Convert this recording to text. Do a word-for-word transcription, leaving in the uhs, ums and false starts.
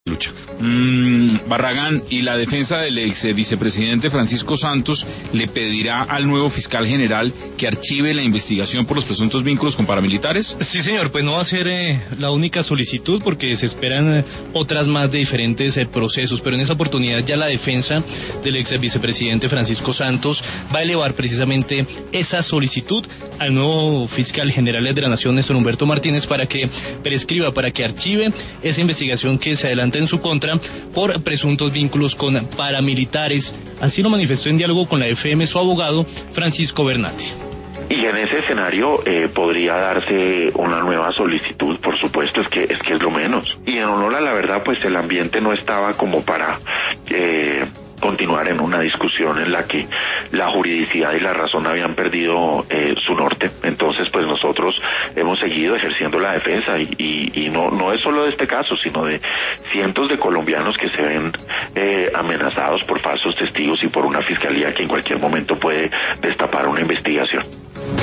lucha. Mm, Barragán, y la defensa del ex vicepresidente Francisco Santos le pedirá al nuevo fiscal general que archive la investigación por los presuntos vínculos con paramilitares. Sí, señor, pues no va a ser eh, la única solicitud porque se esperan eh, otras más de diferentes eh, procesos, pero en esa oportunidad ya la defensa del ex vicepresidente Francisco Santos va a elevar precisamente esa solicitud al nuevo fiscal general de la Nación, Néstor Humberto Martínez, para que prescriba, para que archive esa investigación que se adelanta en su contra por presuntos vínculos con paramilitares. Así lo manifestó en diálogo con la F M su abogado Francisco Bernati. Y en ese escenario eh, podría darse una nueva solicitud, por supuesto, es que es que es lo menos. Y en honor a la verdad, pues el ambiente no estaba como para eh, continuar en una discusión en la que la juridicidad y la razón habían perdido eh, su norte. Entonces, pues nosotros hemos seguido ejerciendo la defensa y, y, y no no es solo de este caso, sino de cientos de colombianos que se ven eh, amenazados por falsos testigos y por una fiscalía que en cualquier momento puede destapar una investigación.